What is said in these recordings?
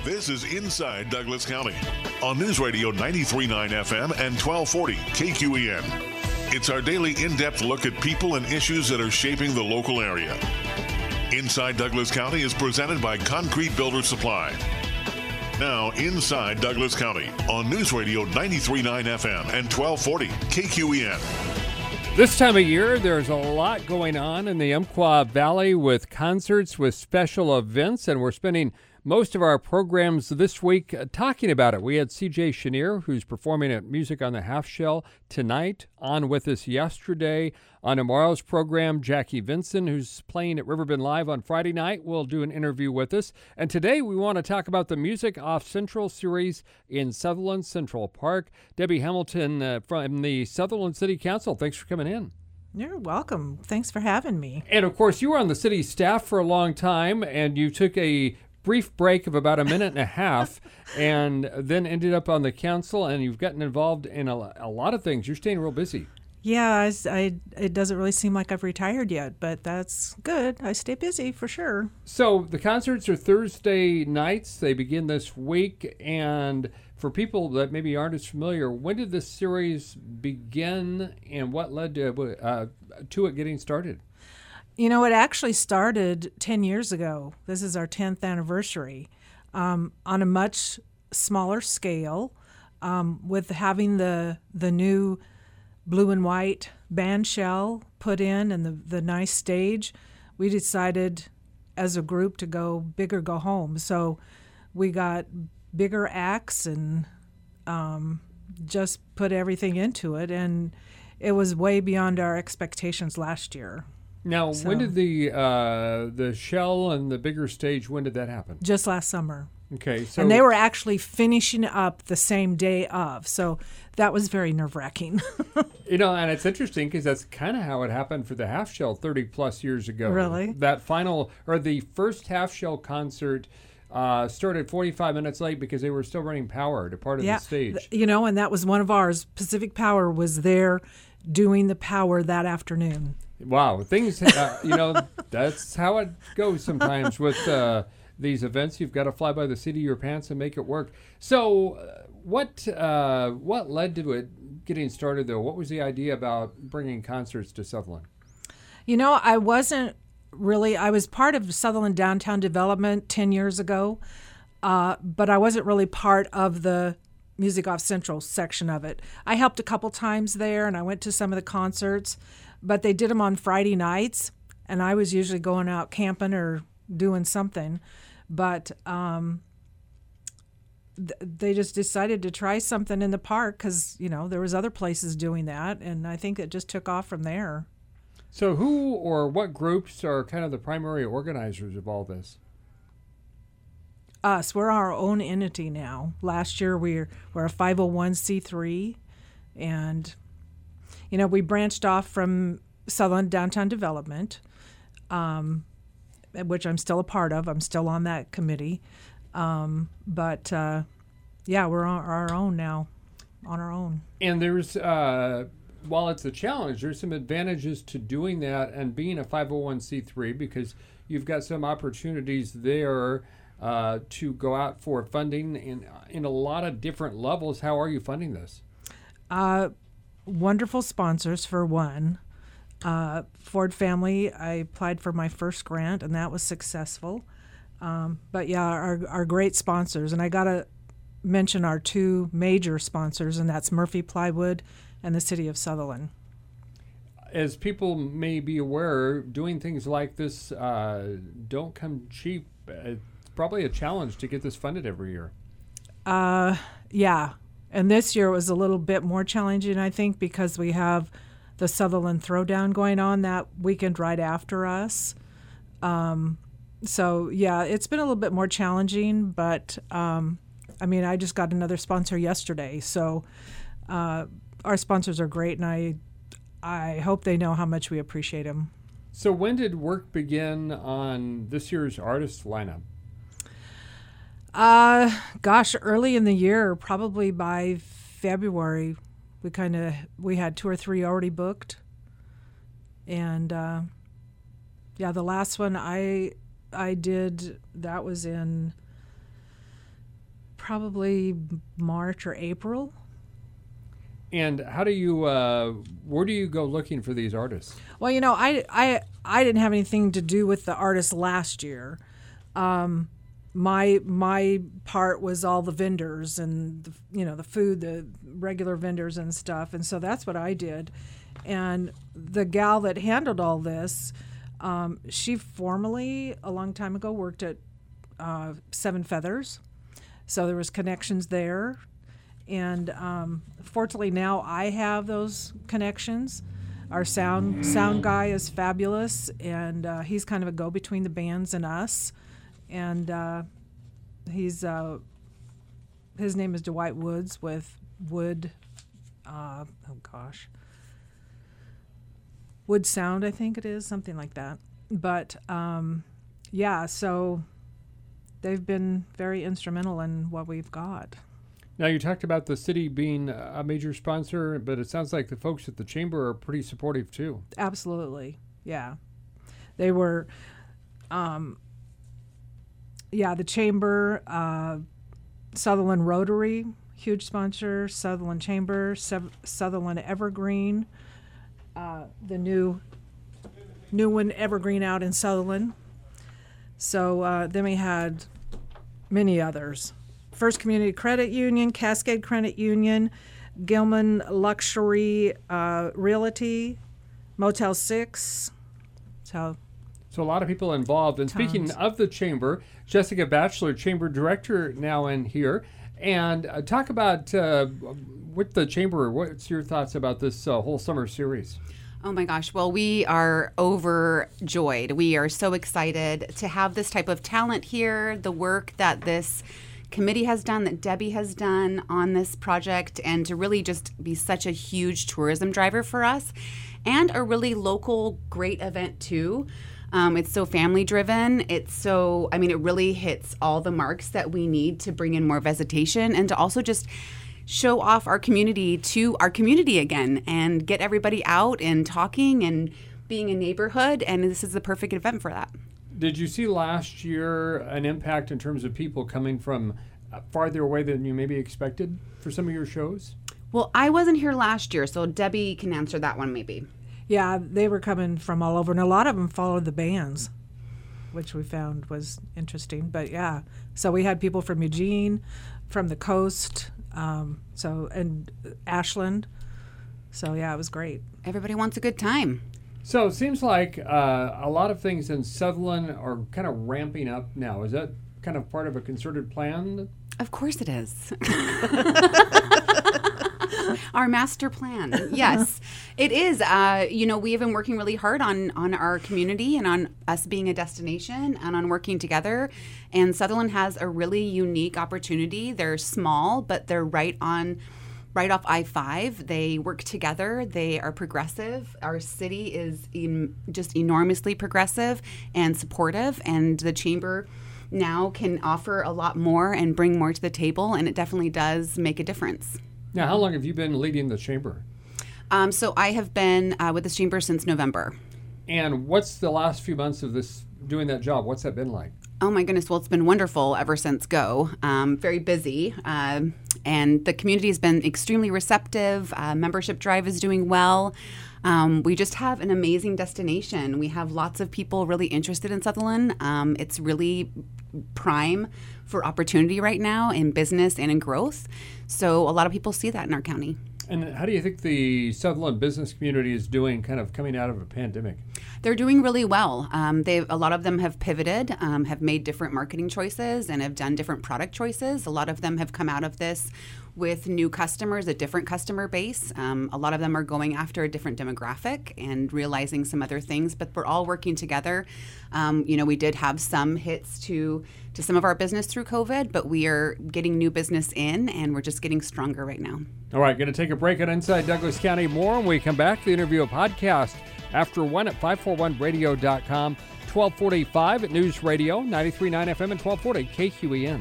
This is Inside Douglas County on News Radio 93.9 FM and 1240 KQEN. It's our daily in-depth look at people and issues that are shaping the local area. Inside Douglas County is presented by Concrete Builder Supply. Now, Inside Douglas County on News Radio 93.9 FM and 1240 KQEN. This time of year, there's a lot going on in the Umpqua Valley with concerts, with special events, and we're spending most of our programs this week talking about it. We had C.J. Chenier, who's performing at Music on the Half Shell tonight, on with us yesterday. On tomorrow's program, Jackie Vinson, who's playing at Riverbend Live on Friday night, will do an interview with us. And today we want to talk about the Music Off Central series in Sutherland Central Park. Debbie Hamilton from the Sutherland City Council, thanks for coming in. You're welcome. Thanks for having me. And of course, you were on the city staff for a long time, and you took a brief break of about a minute and a half and then ended up on the council, and you've gotten involved in a lot of things. You're staying real busy. Yeah, it doesn't really seem like I've retired yet, but that's good. I stay busy for sure. So the concerts are Thursday nights. They begin this week, and for people that maybe aren't as familiar, when did this series begin and what led to it getting started? You know, it actually started 10 years ago. This is our 10th anniversary, on a much smaller scale, with having the new blue and white band shell put in and the nice stage. We decided as a group to go big or go home. So we got bigger acts and just put everything into it, and it was way beyond our expectations last year. Now, when did the shell and the bigger stage, when did that happen? Just last summer. Okay. So, and they were actually finishing up the same day of, so that was very nerve-wracking. You know, and it's interesting because that's kind of how it happened for the half shell 30-plus years ago. Really? That the first half shell concert started 45 minutes late because they were still running power to part of the stage. You know, and that was one of ours. Pacific Power was there doing the power that afternoon. Wow, things, that's how it goes sometimes with these events. You've got to fly by the seat of your pants and make it work. So what led to it getting started, though? What was the idea about bringing concerts to Sutherland? You know, I was part of Sutherland Downtown Development 10 years ago, but I wasn't really part of the Music Off Central section of it. I helped a couple times there, and I went to some of the concerts, but they did them on Friday nights, and I was usually going out camping or doing something. But they just decided to try something in the park because, you know, there was other places doing that, and I think it just took off from there. So who or what groups are kind of the primary organizers of all this? Us. We're our own entity now. Last year we're a 501c3, and you know, we branched off from Sutherland Downtown Development, which I'm still a part of. I'm still on that committee, but we're on our own now, on our own. And there's while it's a challenge, there's some advantages to doing that and being a 501c3 because you've got some opportunities there to go out for funding in a lot of different levels. How are you funding this? Wonderful sponsors, for one. Ford Family, I applied for my first grant, and that was successful. But yeah, our great sponsors. And I got to mention our two major sponsors, and that's Murphy Plywood and the City of Sutherland. As people may be aware, doing things like this don't come cheap. It's probably a challenge to get this funded every year. Yeah. And this year was a little bit more challenging, I think, because we have the Sutherland Throwdown going on that weekend right after us. So, yeah, it's been a little bit more challenging, but, I just got another sponsor yesterday. So our sponsors are great, and I hope they know how much we appreciate them. So when did work begin on this year's artist lineup? Early in the year, probably by February, we had 2 or 3 already booked. And the last one I did, that was in probably March or April. And how do you, where do you go looking for these artists? Well, you know, I didn't have anything to do with the artists last year. My part was all the vendors and the food, the regular vendors and stuff, and so that's what I did. And the gal that handled all this, she formerly a long time ago worked at Seven Feathers, so there was connections there. And fortunately now I have those connections. Our sound guy is fabulous, and he's kind of a go-between the bands and us. And his name is Dwight Woods with Wood Sound, I think it is, something like that. But yeah, so they've been very instrumental in what we've got. Now, you talked about the city being a major sponsor, but it sounds like the folks at the chamber are pretty supportive too. Absolutely, yeah. They were, the chamber, Sutherland Rotary, huge sponsor, Sutherland Chamber, Sutherland Evergreen, the new one, Evergreen, out in Sutherland. So then we had many others. First Community Credit Union, Cascade Credit Union, Gilman Luxury Realty, Motel 6. So a lot of people involved. And speaking of the chamber, Jessica Batchelor, chamber director, now in here. And talk about with the chamber, what's your thoughts about this whole summer series? Oh my gosh. Well, we are overjoyed. We are so excited to have this type of talent here, the work that this committee has done, that Debbie has done on this project, and to really just be such a huge tourism driver for us, and a really local great event too. It's so family driven. It really hits all the marks that we need to bring in more visitation, and to also just show off our community to our community again, and get everybody out and talking and being a neighborhood. And this is the perfect event for that. Did you see last year an impact in terms of people coming from farther away than you maybe expected for some of your shows? Well, I wasn't here last year, so Debbie can answer that one maybe. Yeah, they were coming from all over, and a lot of them followed the bands, which we found was interesting. But yeah, so we had people from Eugene, from the coast, and Ashland. So yeah, it was great. Everybody wants a good time. So it seems like a lot of things in Sutherland are kind of ramping up now. Is that kind of part of a concerted plan? Of course it is. Our master plan. Yes, it is. We have been working really hard on our community and on us being a destination and on working together. And Sutherland has a really unique opportunity. They're small, but they're right off I-5. They work together. They are progressive. Our city is just enormously progressive and supportive, and the chamber now can offer a lot more and bring more to the table, and it definitely does make a difference. Now, how long have you been leading the chamber? So I have been with this chamber since November. And what's the last few months of this doing that job? What's that been like? Oh my goodness, well, it's been wonderful ever since go. Very busy, and the community has been extremely receptive. Membership drive is doing well. We just have an amazing destination. We have lots of people really interested in Sutherland. It's really prime for opportunity right now in business and in growth. So a lot of people see that in our county. And how do you think the Sutherland business community is doing kind of coming out of a pandemic? They're doing really well. A lot of them have pivoted, have made different marketing choices, and have done different product choices. A lot of them have come out of this with new customers, a different customer base. A lot of them are going after a different demographic and realizing some other things, but we're all working together. We did have some hits to some of our business through COVID, but we are getting new business in, and we're just getting stronger right now. All right, going to take a break on Inside Douglas County. More when we come back. The interview podcast after 1 at 541radio.com, 1245 at News Radio, 93.9 FM and 1240 KQEN.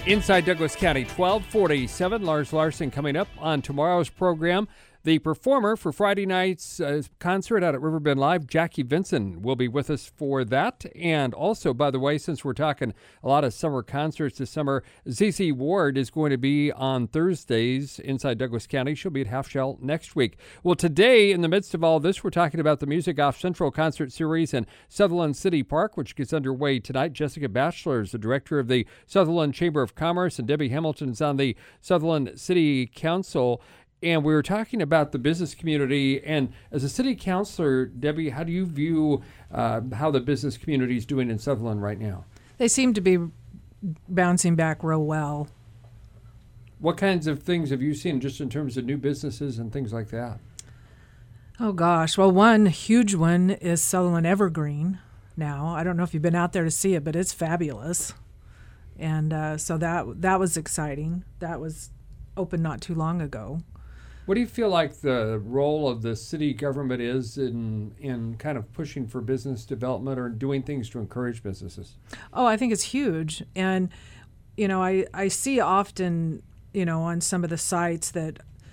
Inside Douglas County, 1247. Lars Larson coming up on tomorrow's program. The performer for Friday night's concert out at Riverbend Live, Jackie Vinson, will be with us for that. And also, by the way, since we're talking a lot of summer concerts this summer, ZZ Ward is going to be on Thursdays inside Douglas County. She'll be at Half Shell next week. Well, today, in the midst of all this, we're talking about the Music Off Central Concert Series in Sutherland City Park, which gets underway tonight. Jessica Batchelor is the director of the Sutherland Chamber of Commerce, and Debbie Hamilton is on the Sutherland City Council. And we were talking about the business community. And as a city councilor, Debbie, how do you view how the business community is doing in Sutherland right now? They seem to be bouncing back real well. What kinds of things have you seen just in terms of new businesses and things like that? Oh, gosh. Well, one huge one is Sutherland Evergreen now. I don't know if you've been out there to see it, but it's fabulous. And so that was exciting. That was open not too long ago. What do you feel like the role of the city government is in kind of pushing for business development or doing things to encourage businesses? Oh, I think it's huge. And, I see often, on some of the sites that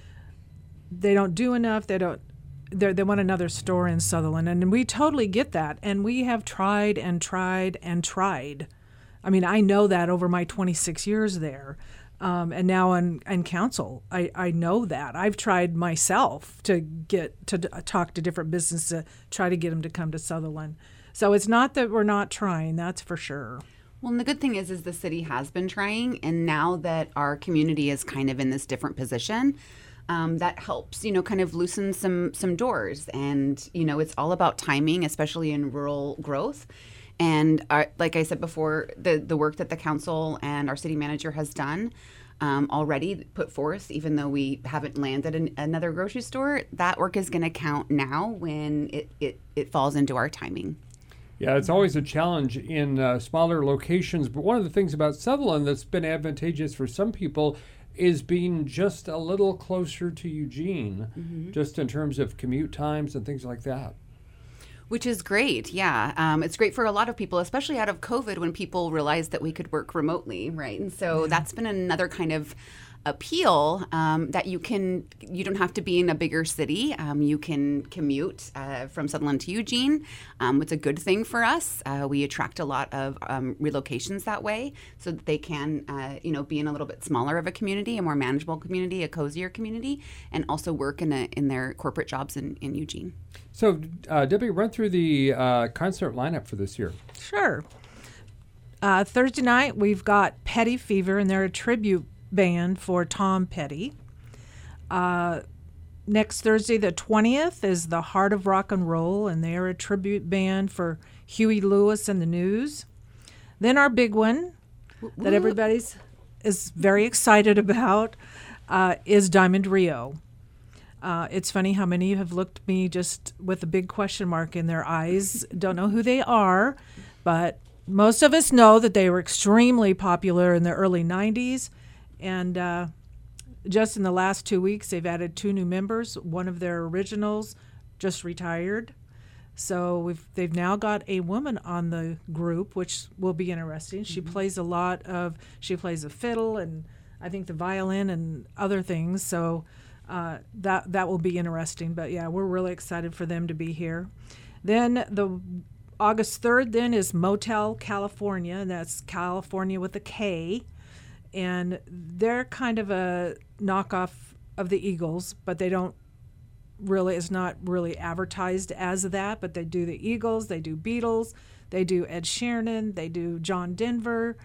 they don't do enough. They want another store in Sutherland. And we totally get that. And we have tried and tried and tried. I mean, I know that over my 26 years there. And now on council, I know that. I've tried myself to talk to different businesses to try to get them to come to Sutherland. So it's not that we're not trying, that's for sure. Well, and the good thing is the city has been trying, and now that our community is kind of in this different position, that helps, kind of loosen some doors. And, it's all about timing, especially in rural growth. And like I said before, the work that the council and our city manager has done already put forth, even though we haven't landed another grocery store, that work is going to count now when it falls into our timing. Yeah, it's always a challenge in smaller locations. But one of the things about Sutherland that's been advantageous for some people is being just a little closer to Eugene, just in terms of commute times and things like that. Which is great, yeah. It's great for a lot of people, especially out of COVID when people realized that we could work remotely, right? And so that's been another kind of appeal that you don't have to be in a bigger city. You can commute from Sutherland to Eugene. It's a good thing for us. We attract a lot of relocations that way so that they can, be in a little bit smaller of a community, a more manageable community, a cozier community, and also work in their corporate jobs in Eugene. So, Debbie, run through the concert lineup for this year. Sure. Thursday night, we've got Petty Fever, and they're a tribute band for Tom Petty. Next Thursday, the 20th, is the Heart of Rock and Roll, and they're a tribute band for Huey Lewis and the News. Then our big one that everybody is very excited about is Diamond Rio. It's funny how many have looked at me just with a big question mark in their eyes. Don't know who they are, but most of us know that they were extremely popular in the early 90s. And just in the last 2 weeks, they've added 2 new members. One of their originals just retired. So they've now got a woman on the group, which will be interesting. She plays she plays a fiddle and I think the violin and other things. So that will be interesting. But yeah, we're really excited for them to be here. Then the August 3rd then is Motel California, and that's California with a K. And they're kind of a knockoff of the Eagles, but it's not really advertised as that, but they do the Eagles, they do Beatles, they do Ed Sheeran, they do John Denver,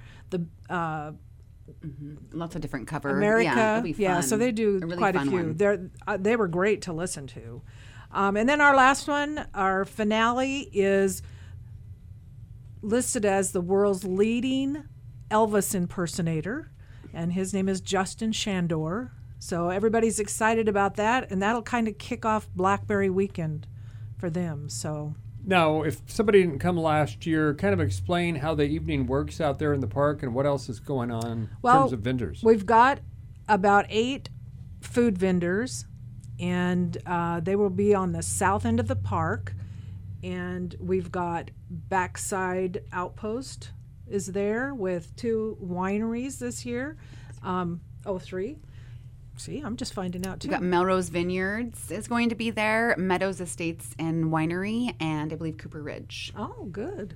lots of different covers. America, yeah, it'll be fun. Yeah, so they do really quite a few. They were great to listen to. And then our last one, our finale, is listed as the world's leading Elvis impersonator, and his name is Justin Shandor. So everybody's excited about that, and that'll kind of kick off Blackberry Weekend for them. So now, if somebody didn't come last year, kind of explain how the evening works out there in the park and what else is going on in terms of vendors. We've got about 8 food vendors, and they will be on the south end of the park. And we've got Backside Outpost is there with 2 wineries this year. 3. See, I'm just finding out too. We've got Melrose Vineyards is going to be there, Meadows Estates and Winery, and I believe Cooper Ridge. Oh, good.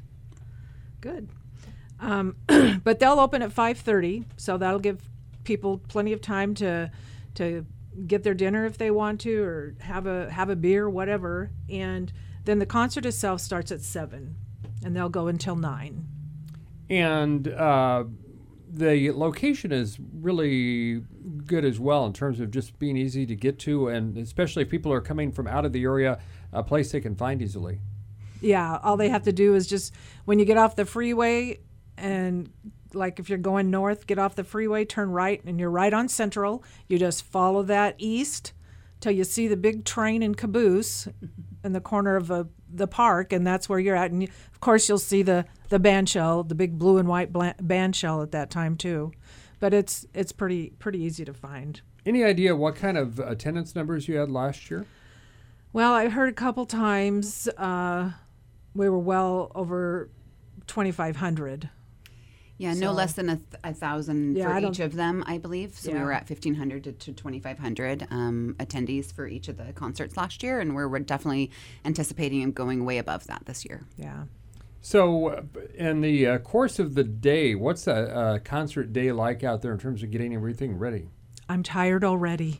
But they'll open at 5:30, so that'll give people plenty of time to get their dinner if they want to, or have a beer, whatever. And then the concert itself starts at 7, and they'll go until 9. And the location is really good as well in terms of just being easy to get to, and especially if people are coming from out of the area, a place they can find easily. Yeah, all they have to do is just, when you get off the freeway, and like if you're going north, get off the freeway, turn right, and you're right on Central. You just follow that east till you see the big train and caboose in the corner of the park, and that's where you're at. And of course, you'll see the band shell, the big blue and white band shell at that time too. But it's pretty easy to find. Any idea what kind of attendance numbers you had last year? Well, I heard a couple times we were well over 2,500. Yeah, no less than 1,000 for each of them, I believe. So we were at 1,500 to 2,500 attendees for each of the concerts last year, and we're definitely anticipating going way above that this year. Yeah. So in the course of the day, what's a concert day like out there in terms of getting everything ready? I'm tired already.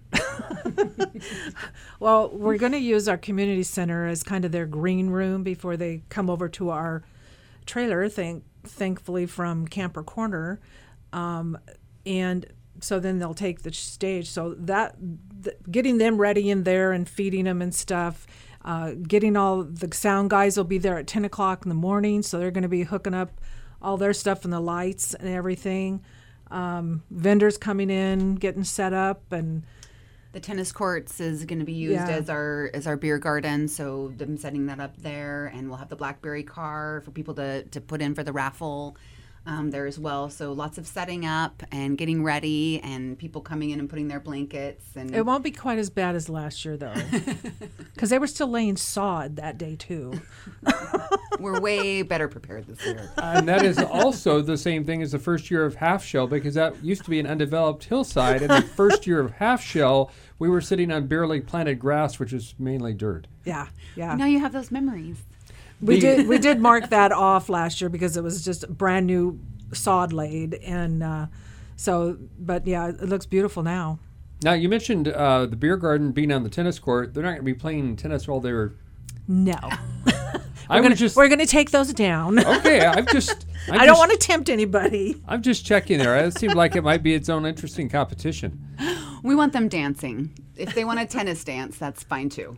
Well, we're going to use our community center as kind of their green room before they come over to our trailer, thankfully from Camper Corner. And so then they'll take the stage. So getting them ready in there and feeding them and stuff, getting all the sound guys will be there at 10 o'clock in the morning. So they're going to be hooking up all their stuff and the lights and everything. Vendors coming in, getting set up, and the tennis courts is going to be used as our beer garden, so them setting that up there, and we'll have the Blackberry car for people to put in for the raffle there as well. So lots of setting up and getting ready, and people coming in and putting their blankets. And it won't be quite as bad as last year, though, because they were still laying sod that day too. We're way better prepared this year. And that is also the same thing as the first year of Half Shell, because that used to be an undeveloped hillside. And the first year of Half Shell, we were sitting on barely planted grass, which is mainly dirt. Yeah. Now you have those memories. We did mark that off last year because it was just brand new sod laid, and but yeah, it looks beautiful now. Now you mentioned the beer garden being on the tennis court. They're not going to be playing tennis while they're. No. We're going to take those down. Okay, I don't want to tempt anybody. I'm just checking there. It seemed like it might be its own interesting competition. We want them dancing. If they want a tennis dance, that's fine too.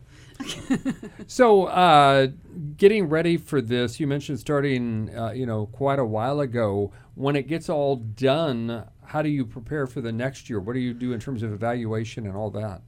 So, getting ready for this, you mentioned starting, quite a while ago. When it gets all done, how do you prepare for the next year? What do you do in terms of evaluation and all that?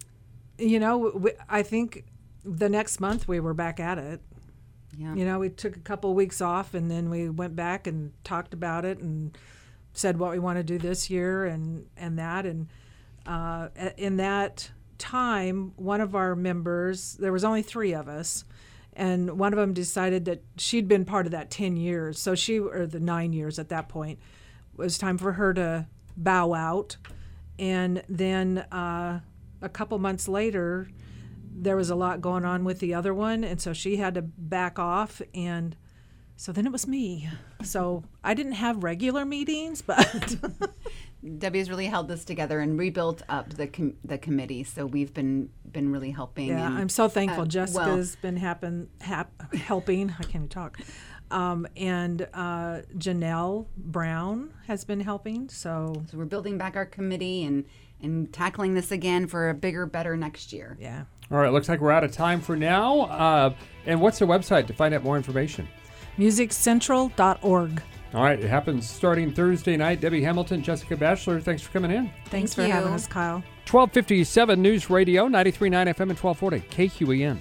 I think the next month we were back at it. Yeah. We took a couple of weeks off, and then we went back and talked about it and said what we want to do this year and that. And in that time, one of our members, there was only 3 of us, and one of them decided that she'd been part of that 10 years. So or the 9 years at that point, it was time for her to bow out. And then a couple months later, there was a lot going on with the other one, and so she had to back off, and so then it was me. So I didn't have regular meetings, but Debbie's really held this togetger and rebuilt up the committee. So we've been really helping. Yeah, I'm so thankful. Jessica's been helping. I can't even talk. And Janelle Brown has been helping. So we're building back our committee and tackling this again for a bigger, better next year. Yeah. All right, looks like we're out of time for now. And what's the website to find out more information? MusicCentral.org. All right, it happens starting Thursday night. Debbie Hamilton, Jessica Batchelor, thanks for coming in. Thanks for having us, Kyle. 1257 News Radio, 93.9 FM and 1240 KQEN.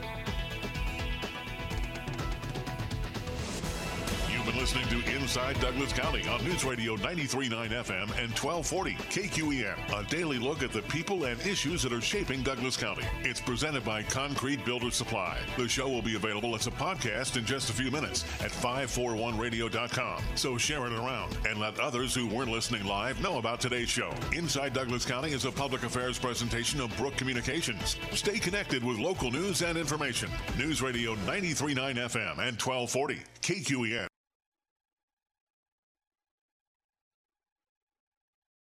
You've been listening to Inside Douglas Douglas County on News Radio 93.9 FM and 1240 KQEN. A daily look at the people and issues that are shaping Douglas County. It's presented by Concrete Builder Supply. The show will be available as a podcast in just a few minutes at 541radio.com. So share it around and let others who weren't listening live know about today's show. Inside Douglas County is a public affairs presentation of Brook Communications. Stay connected with local news and information. News Radio 93.9 FM and 1240 KQEN.